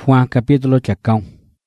Juan capítulo chacón.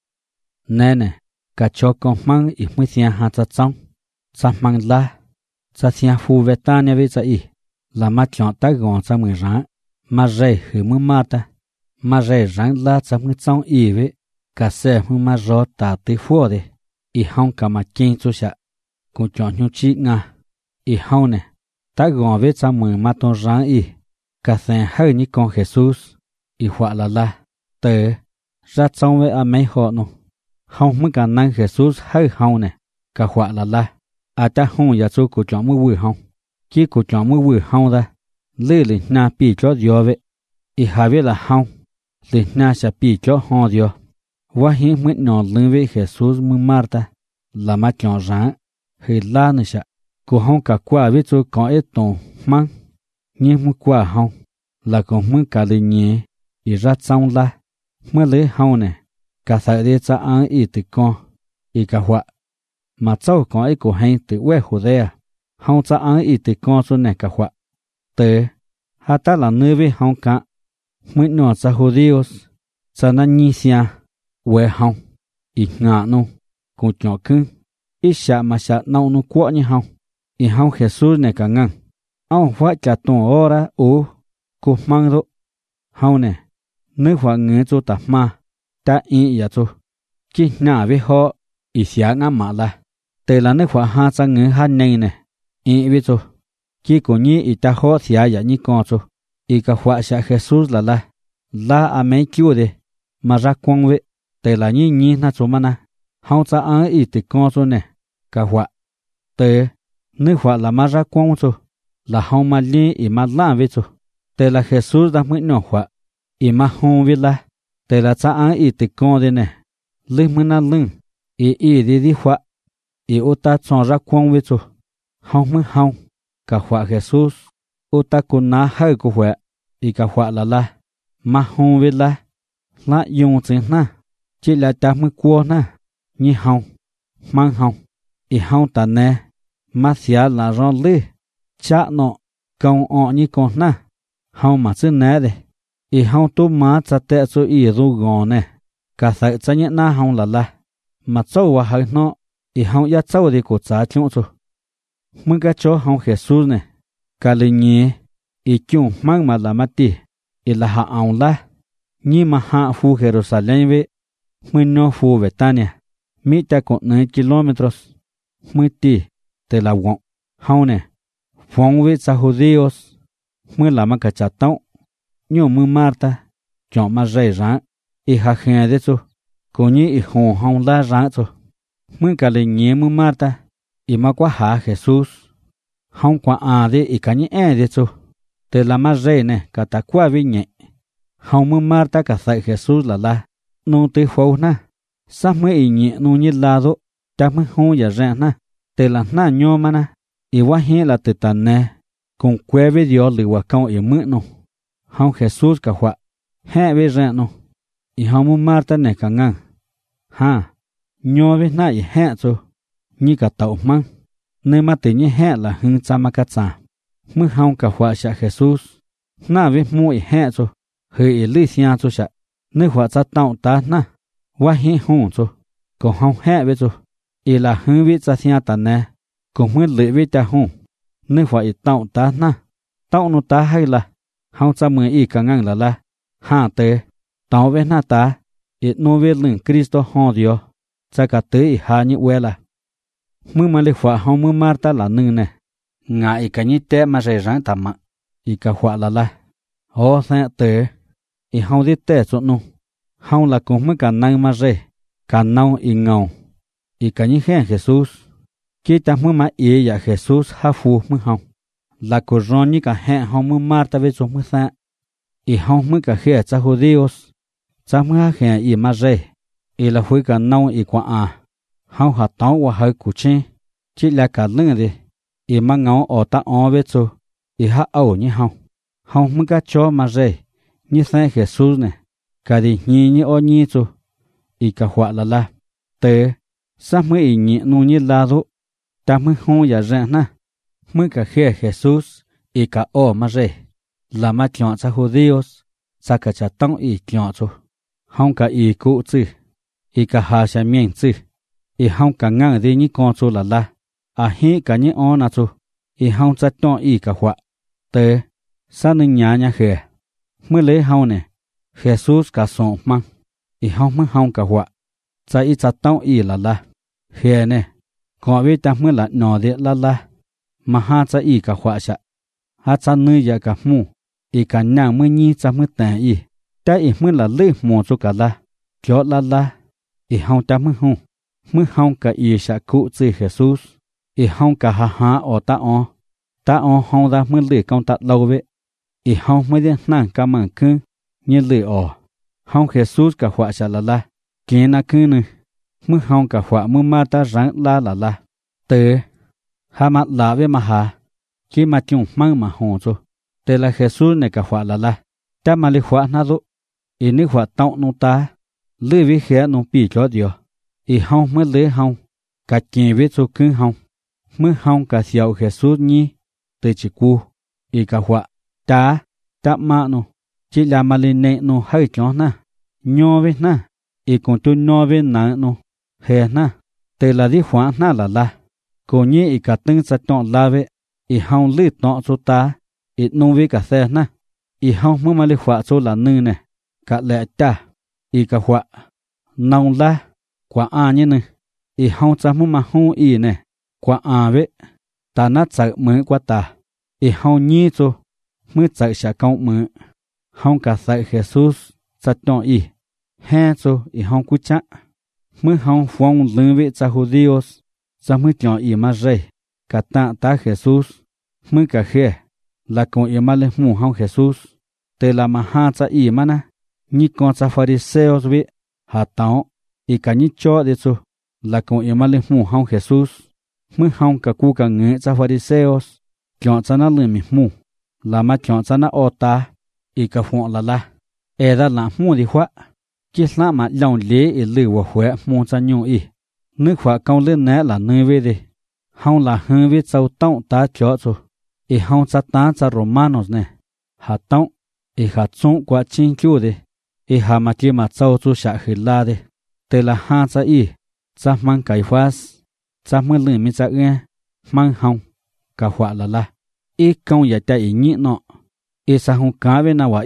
Nene, cacho con man y muy cien hatzazón. Zahman la. Zacian fu Betania visa y. La machon tagon sa muy ran. Ma rey hu muy mata. Ma rey ran la sa muy zon iwe. Kase muy ma ro ta ti fuode. Y hong kama kin su sha. Kun chon nhu chi nga. Y hone. Tagon visa muy maton ran y. Kasen hơi ni con Jesús. Y hua la. Tớ, ra xong với mấy họ nó. Không mới cả năng Jesus hơi hông nè, cả họa là. Ta hông giả số của chọn mới vừa hông. Chỉ của chọn mới vừa hông ra. Lê lì na bì cho dìa vậy. Ý hà với là hông. Lì na sẽ bì cho hông dìa. Và hiến mới nọ lưng với Jesus mới Marta. Là mà chọn ráng. Hì la nè sẽ. Của hông cả qua với chỗ có ít tổng măng. Nhưng mới qua hông. Là còn mới cả lì nhé. Ý ra xong là. Mới lấy hông nè, cả thợ đi cho ăn ý từ con, ý cả họa. Mà cháu có ý của hành từ quê hồ đây à, hông cho ăn ý từ con cho nè cả họa. Tớ, hạ ta là nơi với hông cả, mới nọ cho hồ Dios, cho nó nhi xia, quê hông, ý ngạ nô, cùng nhỏ cưng, ý xạ mà xạ nâu nô quọ như hông, ý hông Jesus nè cả ngang. Ông phải trả tổng ora ố, cô mang rộ, hông nè. Nếu họ ngỡ cho ta mà, ta ý ya cho. Chỉ nà với họ, ý xá ngã mà là. Tê là nếu họ hạ ra ngỡ hạ nênh nè, ý với cho. Chỉ có như ý ta họ xá ya như con cho. Ý cả họ xá Jesus là. La à mấy kêu đề, mà ra quang vệ. Tê là như na cho mà nà. Hông ra án ý tì con cho nè, cả họ. Tê, nếu họ là mà ra quang cho. Là hông mà liên ý mà làm với cho. Tê là Jesus đã mới nọ họ. Ý mà hông viết là, tê là cha án ý tì con đi nè, lưng mừng nà lưng, ý đi họa, ý ô ta chọn ra quang viết cho, hông mừng hông, cả họa Jesus, ô ta cũng ná hơi của họa, ý cả họa là, mà hông viết là dùng chính nà, chỉ là ta mừng qua nà, như hông, mang hông, ý hông ta nè, mà xá là rong lư, chá nọ, công ọ như con nà, hông mà chứ nè đây. Ý hông tu má cha tệ cho ý rô gò nè. Cả thầy cha nhẹ na hông là. Mà cháu và hơi nó. Ý hông ya cháu đi cổ cha chung cho. Mừng cả cho hông Jesus nè. Cả lì nhé. Ý chung mang mà là mà tì. Ý là hạ ổng là. Nhi mà hạ phu Jerusalem về. Mừng nó phu về ta nè. Mỹ ta còn 9 kilometros. Mừng tì. Tê là vọng. Hông nè. Vọng về cha hồ Dios. Mừng là mà cả cha tông. Nhô mưa Marta, chọn mà rầy ráng, ý hạ khen đấy chú, cô nhé ý hồn hông la ráng chú. Mưa cả lì nhé mưa Marta, ý mà quá hạ Jesus, hông quá đấy ý cả nhé đấy chú. Tê là mà rầy nè, cả ta qua với nhẹ. Hông mưa Marta cả thầy Jesus là, nô tê phô na. Sao mới ý nhẹ nô nhé la rô, chắc mới hông giả ràng na. Tê là na nhô mà na, ý quá hê là tê tàn nè, cùng quê với Dios lì hòa công ý mưa nô. Hông Jesus cả họa, hẹ với rạng nô, ý hông mù Marta nè cả ngang. Ha, nhô với nà ý hẹ cho, như cả tàu măng, nơi mà tự nhiên hẹ là hưng cha mà cắt xa. Mưa hông cả họa xạ Jesus, nà với mù ý hẹ cho, hơi ý lý xia cho xạ, nơi họa cha tạo ta nà, quá hê hông cho, còn hông hẹ với cho, ý là hưng với cha xia ta nè, còn mới lưỡi với ta hông, nơi họa ý tạo ta nà, tạo nó ta hay là, hông cha mười ý cả ngang là, hạ tế, tao với nà ta, ít nô với lưng Cristo hò diyo, cha cả tế ý hạ như uê là. Mưa mà lì họa hông mưa Marta là nâng nè, ngạ ý cả như tế mà rầy ráng tạm mạ, ý cả họa là, ô thạ tế, ý hông đi tế cho nô, hông là cũng mới cả năng mà rầy, cả nâu ý ngầu, ý cả như khen Jesus, khi ta mưa mà ý dạ Jesus hạ phù mưa hông. Là cô rong như cả hẹn hông mưa Marta với chúng mưa xa. Ý hông mưa cả khẽ cha hồ Dios. Cha mưa khẽ ý mà rê. Ý là hối cả nâu ý quả à. Hông hạt táo và hơi cụ chê. Chỉ là cả lưng đi. Ý mà ngáo ở ta ó với chú. Ý hạ ẩu như hông. Hông mưa cả cho mà rê. Như xe Jesus nè. Cả đi nhì như ô nhì chú. Ý cả họa là. Tế. Sao mưa ý nhị nụ như là rũ. Ta mưa hông giả rẽ nà. Mưa cả khía Jesus, ý cả ô mà rê, là mà chọn cha hồ Dios, cha cả cha tông ý chọn chú. hông cả y cụ chư, y cả hà xa miệng chư, y hông cả ngang đi nhí con chú là, hi cả nhí on à chú, y hông chắc tông y cả họa, tớ, sa nâng nhá khề, mới lấy hông nè, Jesus cả sống mang, y hông mới hông cả họa, cha y chắc tông y là, khề nè, có biết ta mới là nọ đi là, mà ha cha y cả họa sạ, ha cha nơi ya cả mu, y cả nàng mới nhi cha mới tàn y, ta y mới là lấy mùa chú cả là, cho là, y hông ta mới hông cả y sạ cụ chư Jesus, y hông cả ha ở ta hông ra mới lấy công tạ lâu vậy, y hông mới đi nàng cả mảng cưng, như lấy hông Jesus cả họa sạ là, kia na cưng nữa, mới hông cả họa mới ma ta ráng là, tớ, ha mặt là với mà ha, khi mà chung mang mà hồn cho, tớ là Jesus này cả họa là, ta mà lấy họa na rồi, y nước họa tao nô ta, lấy với khé nô bì cho điều, y hông mới lấy hông, cả chuyện với cho cưng hông, mới hông cả siêu Jesus nhi, tớ chỉ cu, y cả họa, ta mà nô, chỉ là mà lên nệ nô hơi cho na, nhô với na, y còn tôi nhô với na nô, hè na, tớ là đi họa na là, cô nhé y cả từng sát chọn la về, y hông lít nọ cho ta, y nông với cả xe na, y hông mới mà lấy họa cho là nư nè, cả lẽ ta, y cả họa, nông la, quả nhé nè, y hông cha mới mà hông y nè, quả về, ta nát chạy mới qua ta, y hông nhí cho, mới chạy sẽ công mới, hông cả chạy Jesus, sát chọn y, hè cho y hông cú chắc, mới hông phong lưng về cha Judios, cha mới chọn y mà rây, cả ta Jesus, mới cả khé, là con y mà lên mù hông Jesus, tê là mà ha cha y mà na, như con cha Pharisee về, hà tao, y cả như cho để cho, là con y mà lên mù hông Jesus, mới hông cả cu cả ngữ cha Pharisee, chọn cha nó lên mù, là mà chọn cha nó ô ta, y cả phong là, ra là mù đi khoa, chỉ là mà lòng lẽ y lừa và khỏe mù cha nhung y. Nước khóa công lên nè là nơi về đi, hông là hơn về châu tông ta cho cho, y hông cha ta cha Romanos nè, hà tông, y hà chung qua chính cứu đi, y hà mà kia mà châu cho xã khởi la đi, tê là ha cha y, cha mang cải phát, cha mới lười mi cha nghe, mang hông, cả họa là, y công giả cha y nhị nọ, y sa hông cá về nào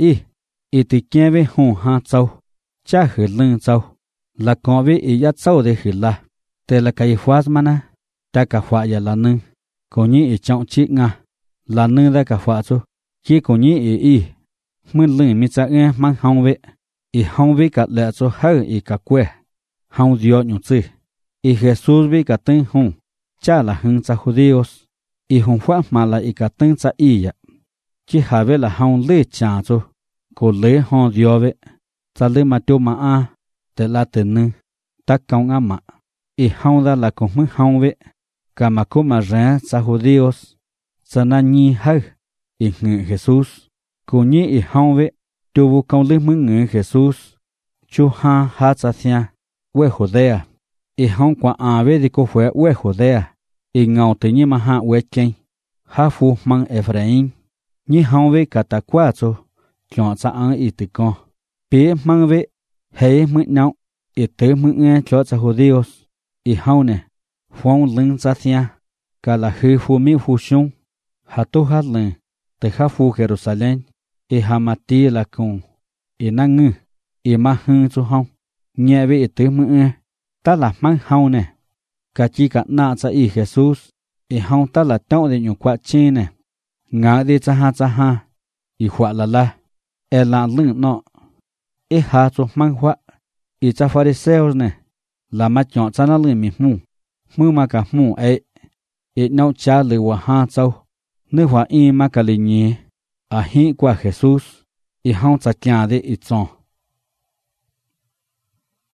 y tì kia về hông ha châu, cha khởi lưng châu, là có về y ya châu để khởi la. Tê là cái phát mà na, ta cả họa ya là nương, có nhị ý trọng chị nga, là nương ta cả họa cho, khi có nhị ý mới lưng mi cha nghe mang hông về, ý hông về cả lẽ cho hơi ý cả quê, hông diệu nhung chư, ý Jesus về cả tên hông, cha là hưng cha Judios, ý hông phát mà là ý cả tên cha ý ya, chỉ hà về là hông lê cha cho, có lê hông diệu về, cha lê mà tiêu mà tê là tên nương, ta công mà. Y hông ra là cũng mới hông vậy, cả mà cô mà rẽ cha Judios, cha na nhi hơi, y ngự Jesus, cô nhi y hông vậy, chú vô công lý mới ngự Jesus, chú ha cha thia, quê Judea, y hông quả vậy thì cô phải quê Judea, y ngầu tự nhiên mà ha quê chênh, ha phu mang Ephraim, nhi hông vậy cả ta qua cho, chọn cha y tự con, bế mang vậy, hãy mới nấu, y tự mới nghe cho cha Judios, y hông nè, phong lưng cha thia, cả là hư phu mi phu sung, hà tu hát lưng, từ khá phu Jerusalem, y hà mà tì là cùng, y năng ngư, y mà hưng chú hông, nhẹ với y tứ mưa nghe, ta là mang hông nè, cả chi cả nạ cha y Jesus, y hông ta là tao để nhục quạ chi nè, ngã đi cha ha, y khỏa là, là lưng nọ, y hà chú mang khỏa, y cha Pharisee nè, là mà chọn cha nó lười mù mà cả mù ấy, ít nấu cha lười hòa ha châu, nước hòa y mà cả lười nhé, hi qua Jesus, hông cha kia đi ít chọn.